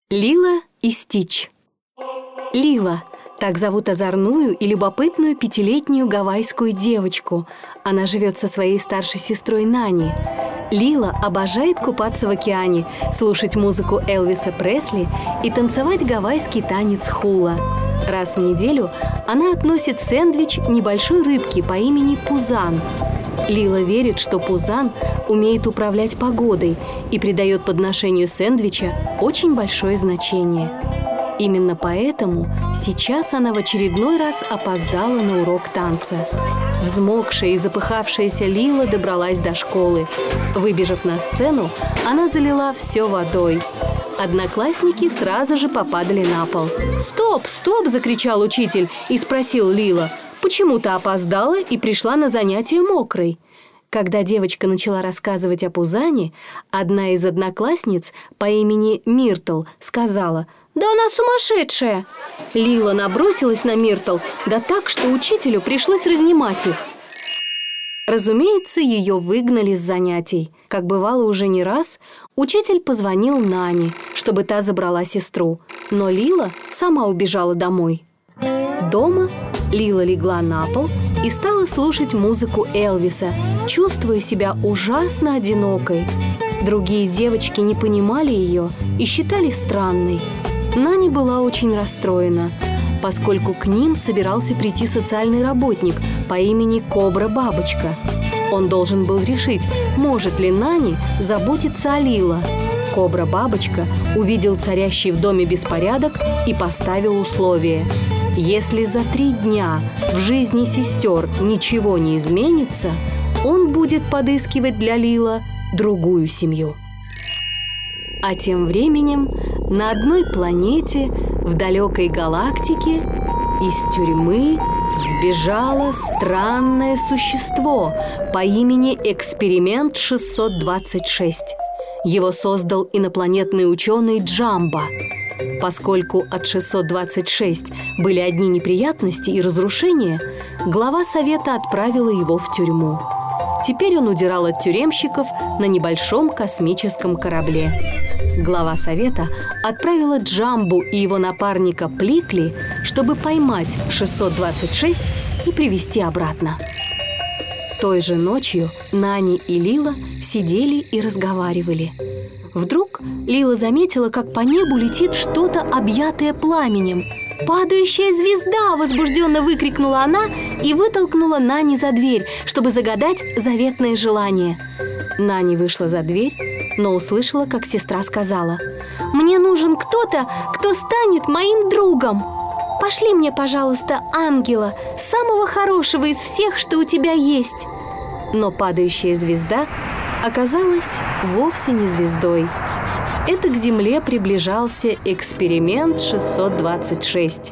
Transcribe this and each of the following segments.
Лила и Стич. Лила – так зовут озорную и любопытную 5-летнюю гавайскую девочку. Она живет со своей старшей сестрой Нани. Лила обожает купаться в океане, слушать музыку Элвиса Пресли и танцевать гавайский танец хула. Раз в неделю она относит сэндвич небольшой рыбки по имени Пузан. Лила верит, что Пузан умеет управлять погодой и придает подношению сэндвича очень большое значение. Именно поэтому сейчас она в очередной раз опоздала на урок танца. Взмокшая и запыхавшаяся Лила добралась до школы. Выбежав на сцену, она залила все водой. Одноклассники сразу же попадали на пол. «Стоп, стоп!» – закричал учитель и спросил Лила: «Почему ты опоздала и пришла на занятие мокрой?» Когда девочка начала рассказывать о Пузане, одна из одноклассниц по имени Миртл сказала: «Да она сумасшедшая!» Лила набросилась на Миртл, да так, что учителю пришлось разнимать их. Разумеется, ее выгнали с занятий. Как бывало уже не раз, учитель позвонил Нане, чтобы та забрала сестру, но Лила сама убежала домой. Дома Лила легла на пол и стала слушать музыку Элвиса, чувствуя себя ужасно одинокой. Другие девочки не понимали ее и считали странной. Нани была очень расстроена, поскольку к ним собирался прийти социальный работник по имени Кобра-бабочка. Он должен был решить, может ли Нани заботиться о Лила. Кобра-бабочка увидел царящий в доме беспорядок и поставил условие: если за 3 дня в жизни сестер ничего не изменится, он будет подыскивать для Лила другую семью. А тем временем на одной планете в далекой галактике из тюрьмы сбежало странное существо по имени Эксперимент 626. Его создал инопланетный ученый Джамбо. Поскольку от 626 были одни неприятности и разрушения, глава совета отправила его в тюрьму. Теперь он удирал от тюремщиков на небольшом космическом корабле. Глава совета отправила Джамбу и его напарника Пликли, чтобы поймать 626 и привести обратно. Той же ночью Нани и Лила сидели и разговаривали. Вдруг Лила заметила, как по небу летит что-то, объятое пламенем. «Падающая звезда!» – возбужденно выкрикнула она и вытолкнула Нани за дверь, чтобы загадать заветное желание. Нани вышла за дверь, но услышала, как сестра сказала: «Мне нужен кто-то, кто станет моим другом. Пошли мне, пожалуйста, ангела, самого хорошего из всех, что у тебя есть». Но падающая звезда оказалась вовсе не звездой. Это к Земле приближался Эксперимент 626.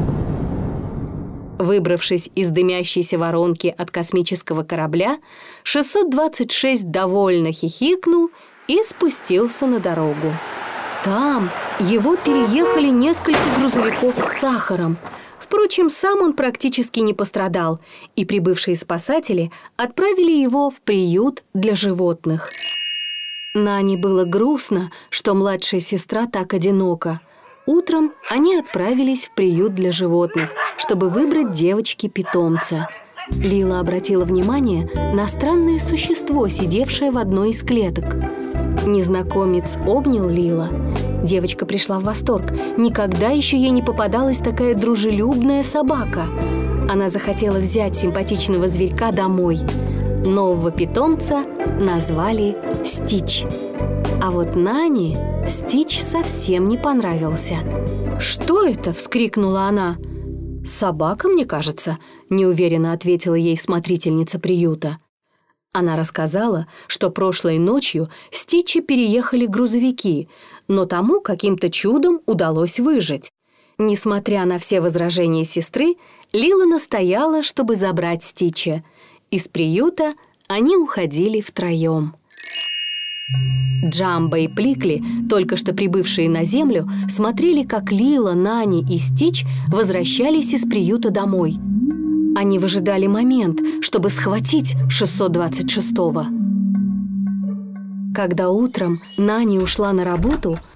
Выбравшись из дымящейся воронки от космического корабля, 626 довольно хихикнул и спустился на дорогу. Там его переехали несколько грузовиков с сахаром. Впрочем, сам он практически не пострадал, и прибывшие спасатели отправили его в приют для животных. Нани было грустно, что младшая сестра так одинока. Утром они отправились в приют для животных, чтобы выбрать девочке питомца. Лила обратила внимание на странное существо, сидевшее в одной из клеток. Незнакомец обнял Лила. Девочка пришла в восторг. Никогда еще ей не попадалась такая дружелюбная собака. Она захотела взять симпатичного зверька домой. Нового питомца назвали Стич. А вот Нани Стич совсем не понравился. «Что это?» – вскрикнула она. «Собака, мне кажется», – неуверенно ответила ей смотрительница приюта. Она рассказала, что прошлой ночью Стичи переехали грузовики, но тому каким-то чудом удалось выжить. Несмотря на все возражения сестры, Лила настояла, чтобы забрать Стича. Из приюта они уходили втроем. Джамбо и Пликли, только что прибывшие на Землю, смотрели, как Лила, Нани и Стич возвращались из приюта домой. Они выжидали момент, чтобы схватить 626-го. Когда утром Нани ушла на работу,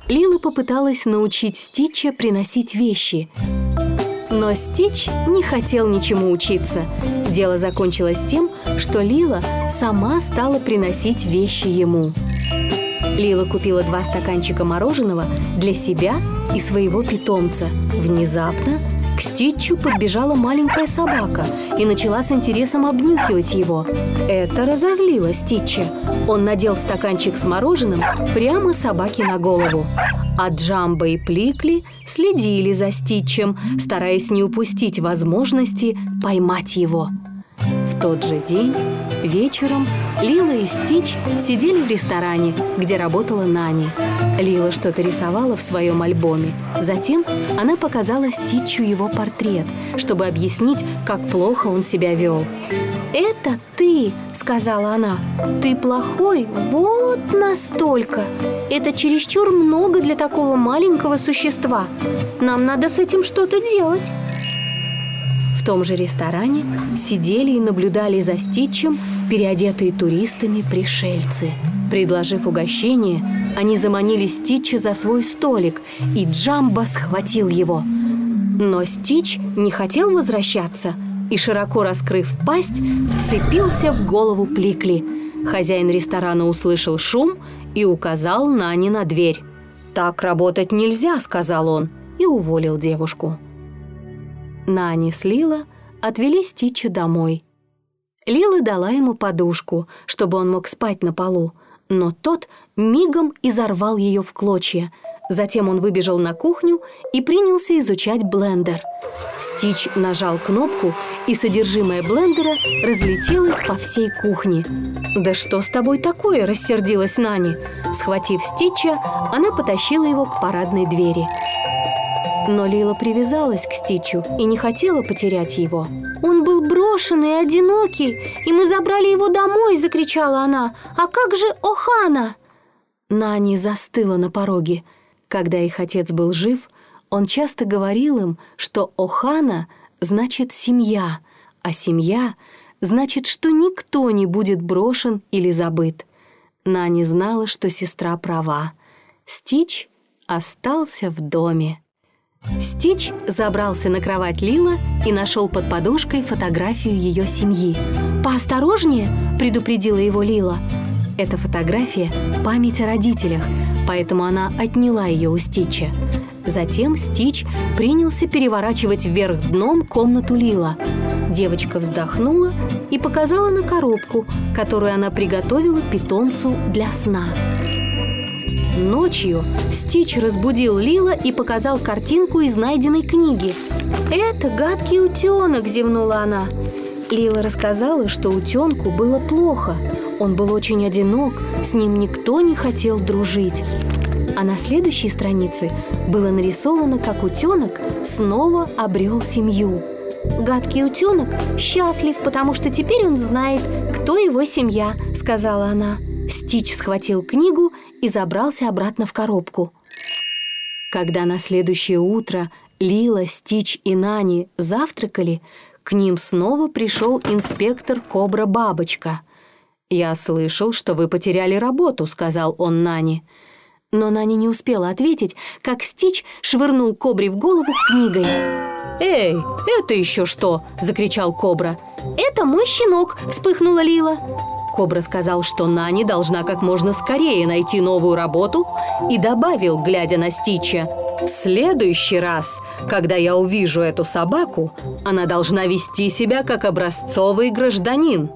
Лила попыталась научить Стича приносить вещи. Но Стич не хотел ничему учиться. Дело закончилось тем, что Лила сама стала приносить вещи ему. Лила купила 2 стаканчика мороженого для себя и своего питомца. Внезапно к Стичу подбежала маленькая собака и начала с интересом обнюхивать его. Это разозлило Стича. Он надел стаканчик с мороженым прямо собаке на голову. А Джамбо и Пликли следили за Стичем, стараясь не упустить возможности поймать его. В тот же день вечером Лила и Стич сидели в ресторане, где работала Нани. Лила что-то рисовала в своем альбоме. Затем она показала Стичу его портрет, чтобы объяснить, как плохо он себя вел. «Это ты», — сказала она. «Ты плохой вот настолько. Это чересчур много для такого маленького существа. Нам надо с этим что-то делать». В том же ресторане сидели и наблюдали за Стичем переодетые туристами пришельцы. Предложив угощение, они заманили Стича за свой столик, и Джамбо схватил его. Но Стич не хотел возвращаться и, широко раскрыв пасть, вцепился в голову Пликли. Хозяин ресторана услышал шум и указал Нани на дверь. «Так работать нельзя», — сказал он, и уволил девушку. Нани с Лила отвели Стича домой. Лила дала ему подушку, чтобы он мог спать на полу, но тот мигом изорвал ее в клочья. Затем он выбежал на кухню и принялся изучать блендер. Стич нажал кнопку, и содержимое блендера разлетелось по всей кухне. «Да что с тобой такое?» – рассердилась Нани. Схватив Стича, она потащила его к парадной двери. Но Лила привязалась к Стичу и не хотела потерять его. «Он был брошенный и одинокий, и мы забрали его домой!» – закричала она. «А как же Охана?» Нани застыла на пороге. Когда их отец был жив, он часто говорил им, что Охана значит «семья», а семья значит, что никто не будет брошен или забыт. Нани знала, что сестра права. Стич остался в доме. Стич забрался на кровать Лила и нашел под подушкой фотографию ее семьи. «Поосторожнее», — предупредила его Лила. Эта фотография — память о родителях, поэтому она отняла ее у Стича. Затем Стич принялся переворачивать вверх дном комнату Лила. Девочка вздохнула и показала на коробку, которую она приготовила питомцу для сна. Ночью Стич разбудил Лила и показал картинку из найденной книги. «Это гадкий утенок», — зевнула она. Лила рассказала, что утенку было плохо. Он был очень одинок, с ним никто не хотел дружить. А на следующей странице было нарисовано, как утенок снова обрел семью. «Гадкий утенок счастлив, потому что теперь он знает, кто его семья», — сказала она. Стич схватил книгу и забрался обратно в коробку. Когда на следующее утро Лила, Стич и Нани завтракали, к ним снова пришел инспектор Кобра-бабочка. «Я слышал, что вы потеряли работу», — сказал он Нани. Но Нани не успела ответить, как Стич швырнул Кобре в голову книгой. «Эй, это еще что?» — закричал Кобра. «Это мой щенок», — вспыхнула Лила. Кобра сказал, что Нани должна как можно скорее найти новую работу, и добавил, глядя на Стича: «В следующий раз, когда я увижу эту собаку, она должна вести себя как образцовый гражданин».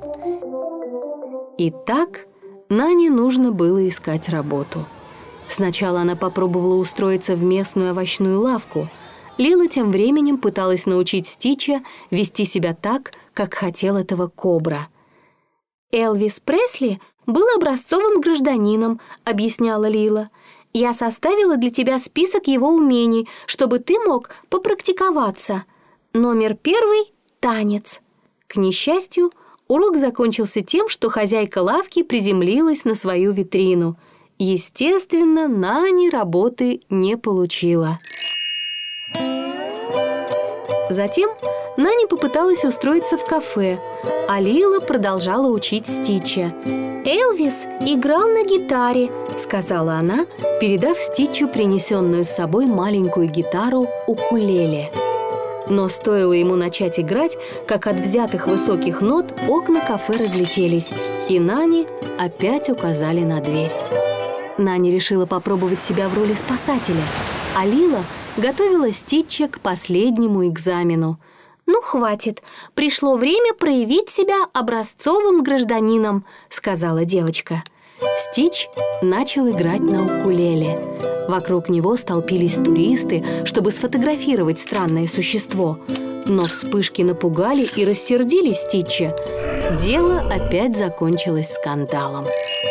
Итак, Нани нужно было искать работу. Сначала она попробовала устроиться в местную овощную лавку. Лила тем временем пыталась научить Стича вести себя так, как хотел этого Кобра. «Элвис Пресли был образцовым гражданином», — объясняла Лила. «Я составила для тебя список его умений, чтобы ты мог попрактиковаться. Номер 1 — танец». К несчастью, урок закончился тем, что хозяйка лавки приземлилась на свою витрину. Естественно, Нани работы не получила. Затем Нани попыталась устроиться в кафе, а Лила продолжала учить Стича. «Элвис играл на гитаре», — сказала она, передав Стичу принесенную с собой маленькую гитару укулеле. Но стоило ему начать играть, как от взятых высоких нот окна кафе разлетелись, и Нани опять указали на дверь. Нани решила попробовать себя в роли спасателя, а Лила готовила Стича к последнему экзамену. «Ну, хватит. Пришло время проявить себя образцовым гражданином», — сказала девочка. Стич начал играть на укулеле. Вокруг него столпились туристы, чтобы сфотографировать странное существо. Но вспышки напугали и рассердили Стича. Дело опять закончилось скандалом.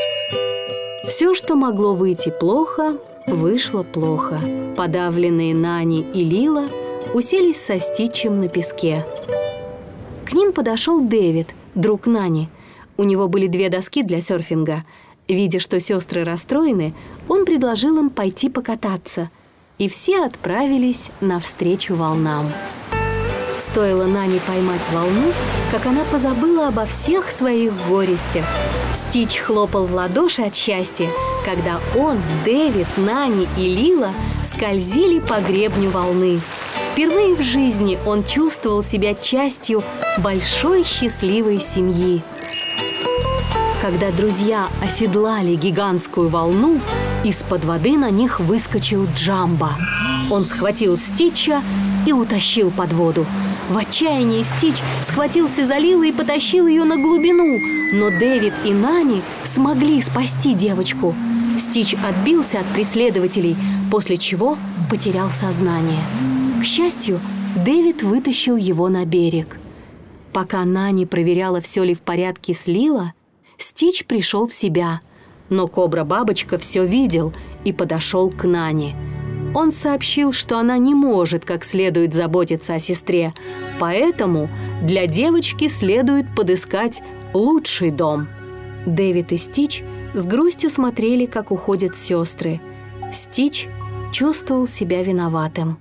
Все, что могло выйти плохо, вышло плохо. Подавленные Нани и Лила уселись со Стичем на песке. К ним подошел Дэвид, друг Нани. У него были 2 доски для серфинга. Видя, что сестры расстроены, он предложил им пойти покататься. И все отправились навстречу волнам. Стоило Нани поймать волну, как она позабыла обо всех своих горестях. Стич хлопал в ладоши от счастья, когда он, Дэвид, Нани и Лила скользили по гребню волны. Впервые в жизни он чувствовал себя частью большой счастливой семьи. Когда друзья оседлали гигантскую волну, из-под воды на них выскочил Джамбо. Он схватил Стича и утащил под воду. В отчаянии Стич схватился за Лилу и потащил ее на глубину, но Дэвид и Нани смогли спасти девочку. Стич отбился от преследователей, после чего потерял сознание. К счастью, Дэвид вытащил его на берег. Пока Нани проверяла, все ли в порядке с Лила, Стич пришел в себя, но Кобра-бабочка все видел и подошел к Нани. Он сообщил, что она не может как следует заботиться о сестре, поэтому для девочки следует подыскать лучший дом. Дэвид и Стич с грустью смотрели, как уходят сестры. Стич чувствовал себя виноватым.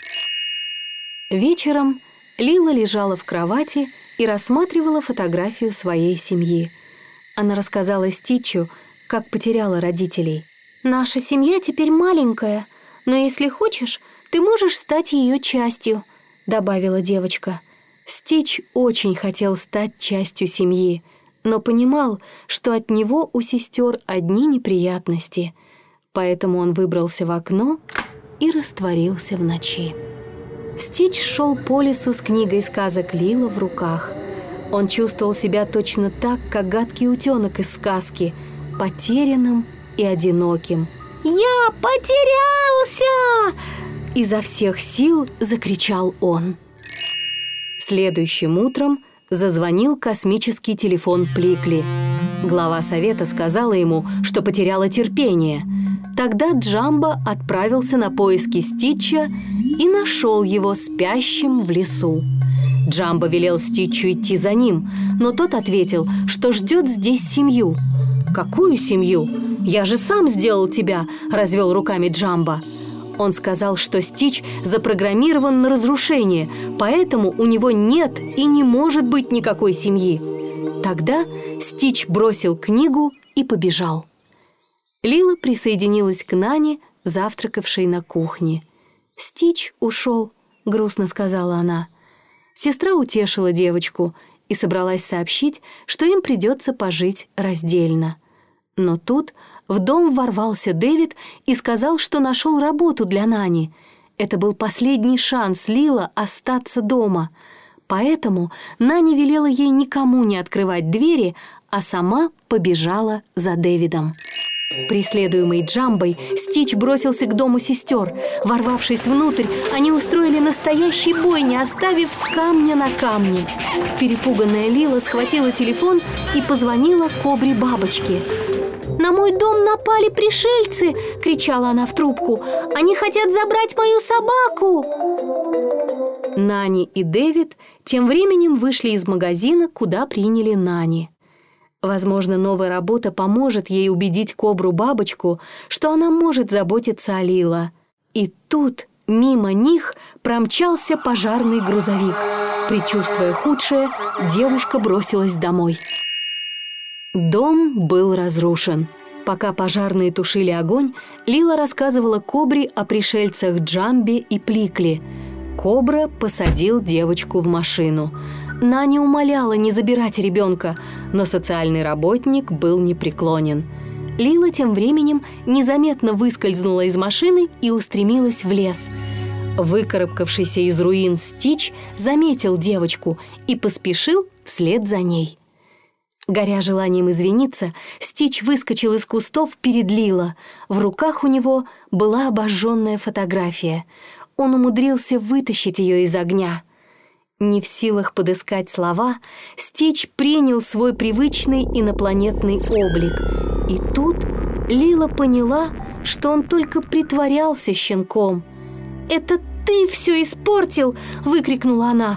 Вечером Лила лежала в кровати и рассматривала фотографию своей семьи. Она рассказала Стичу, как потеряла родителей. «Наша семья теперь маленькая, но если хочешь, ты можешь стать ее частью», — добавила девочка. Стич очень хотел стать частью семьи, но понимал, что от него у сестер одни неприятности. Поэтому он выбрался в окно и растворился в ночи. Стич шел по лесу с книгой сказок Лила в руках. Он чувствовал себя точно так, как гадкий утенок из сказки, потерянным и одиноким. «Я потерялся!» — изо всех сил закричал он. Следующим утром зазвонил космический телефон Пликли. Глава совета сказала ему, что потеряла терпение. Тогда Джамбо отправился на поиски Стича и нашел его спящим в лесу. Джамбо велел Стичу идти за ним, но тот ответил, что ждет здесь семью. «Какую семью? Я же сам сделал тебя!» – развел руками Джамбо. Он сказал, что Стич запрограммирован на разрушение, поэтому у него нет и не может быть никакой семьи. Тогда Стич бросил книгу и побежал. Лила присоединилась к Нане, завтракавшей на кухне. «Стич ушел», — грустно сказала она. Сестра утешила девочку и собралась сообщить, что им придется пожить раздельно. Но тут в дом ворвался Дэвид и сказал, что нашел работу для Нани. Это был последний шанс Лила остаться дома. Поэтому Нани велела ей никому не открывать двери, а сама побежала за Дэвидом. Преследуемый Джамбой, Стич бросился к дому сестер. Ворвавшись внутрь, они устроили настоящий бой, не оставив камня на камне. Перепуганная Лила схватила телефон и позвонила Кобре-бабочке. «На мой дом напали пришельцы!» — кричала она в трубку. «Они хотят забрать мою собаку!» Нани и Дэвид тем временем вышли из магазина, куда приняли Нани. Возможно, новая работа поможет ей убедить Кобру-бабочку, что она может заботиться о Лила. И тут Мимо них промчался пожарный грузовик. Предчувствуя худшее, девушка бросилась домой. Дом был разрушен. Пока пожарные тушили огонь, Лила рассказывала Кобре о пришельцах Джамбе и Пликли. Кобра посадил девочку в машину. Нани умоляла не забирать ребенка, но социальный работник был непреклонен. Лила тем временем незаметно выскользнула из машины и устремилась в лес. Выкарабкавшийся из руин Стич заметил девочку и поспешил вслед за ней. Горя желанием извиниться, Стич выскочил из кустов перед Лила. В руках у него была обожженная фотография. Он умудрился вытащить ее из огня. Не в силах подыскать слова, Стич принял свой привычный инопланетный облик. И тут Лила поняла, что он только притворялся щенком. «Это ты все испортил!» — выкрикнула она.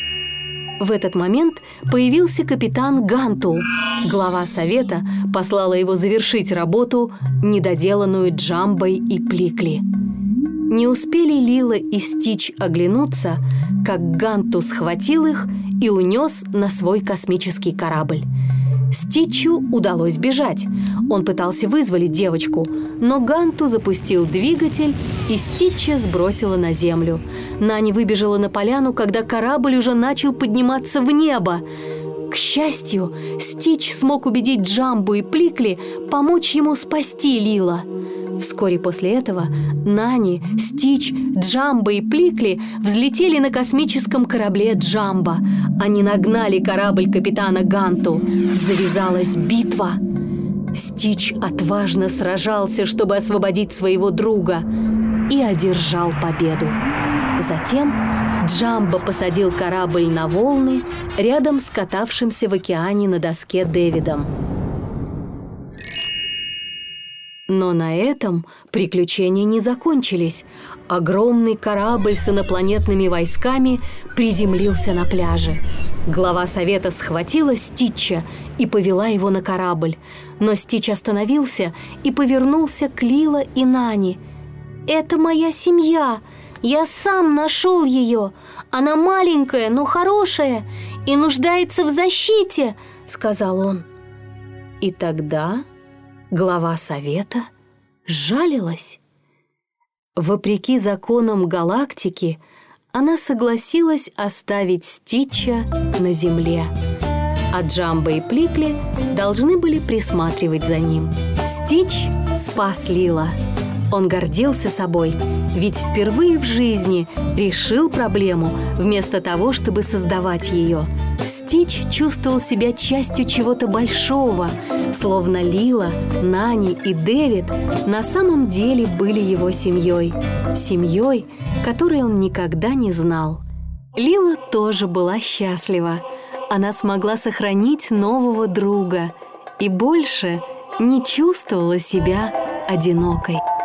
В этот момент появился капитан Ганту. Глава совета послала его завершить работу, недоделанную Джамбой и Пликли. Не успели Лила и Стич оглянуться, как Ганту схватил их и унес на свой космический корабль. Стичу удалось бежать. Он пытался вызволить девочку, но Ганту запустил двигатель, и Стича сбросила на землю. Нани выбежала на поляну, когда корабль уже начал подниматься в небо. К счастью, Стич смог убедить Джамбу и Пликли помочь ему спасти Лила. Вскоре после этого Нани, Стич, Джамба и Пликли взлетели на космическом корабле Джамба. Они нагнали корабль капитана Ганту. Завязалась битва. Стич отважно сражался, чтобы освободить своего друга, и одержал победу. Затем Джамба посадил корабль на волны рядом с катавшимся в океане на доске Дэвидом. Но на этом приключения не закончились. Огромный корабль с инопланетными войсками приземлился на пляже. Глава совета схватила Стича и повела его на корабль. Но Стич остановился и повернулся к Лила и Нани. «Это моя семья. Я сам нашел ее. Она маленькая, но хорошая и нуждается в защите», — сказал он. И тогда глава совета жалилась. Вопреки законам галактики, она согласилась оставить Стича на земле, а Джамба и Пликли должны были присматривать за ним. Стич спас Лила. Он гордился собой, ведь впервые в жизни решил проблему вместо того, чтобы создавать ее. Стич чувствовал себя частью чего-то большого, словно Лила, Нани и Дэвид на самом деле были его семьей. Семьей, которой он никогда не знал. Лила тоже была счастлива. Она смогла сохранить нового друга и больше не чувствовала себя одинокой.